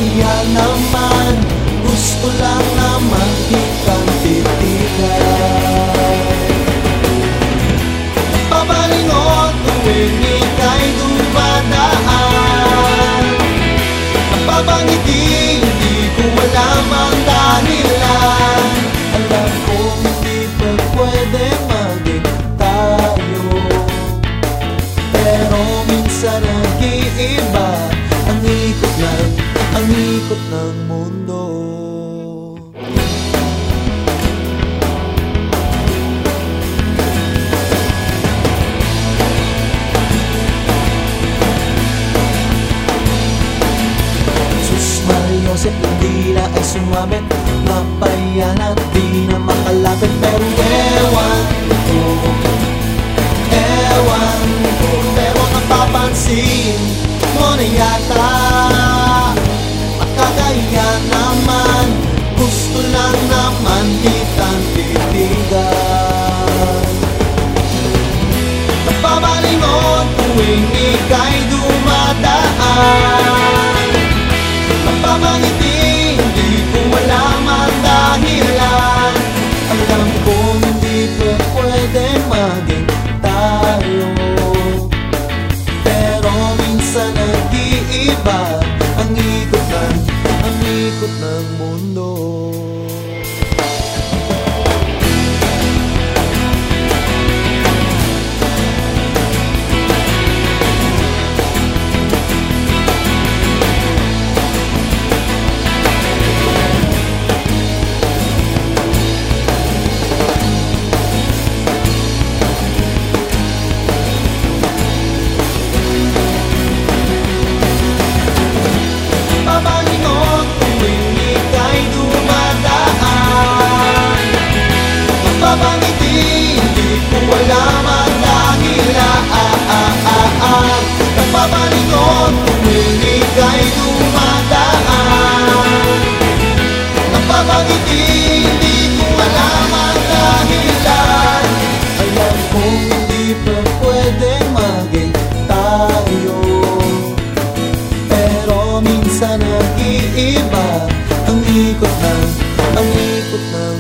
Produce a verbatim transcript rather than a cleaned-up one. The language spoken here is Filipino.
Makakaya naman, gusto lang naman kitang titigan. Papalingon tuwing ika'y dumadaan. Napapangiti, hindi ko alam ang dahilan. Alam kong hindi pa pwede maging tayo, pero minsan nag-iiba ang ikot ng, ang ikot ng mundo. Joseph, hindi na ay sumabit, napayan at di na makalapit. Pero ewan ko, ewan ko, pero napapansin mo na yata. Makakaya naman, gusto lang naman kitang titigan. Napapalingon tuwing ika'y dumadaan. Napapangiti, hindi ko alam ang dahilan. Alam ko hindi pa pwede maging tayo, pero minsan nag-iiba ang ikot ng, ang ikot ng mundo. Napapangiti, hindi ko alam ang dahilan. Napapalingon tuwing ika'y dumadaan. Napapangiti, hindi ko alam ang dahilan. Alam kong hindi pa pwede maging tayo, pero minsan nag-iiba ang ikot ng, ang ikot ng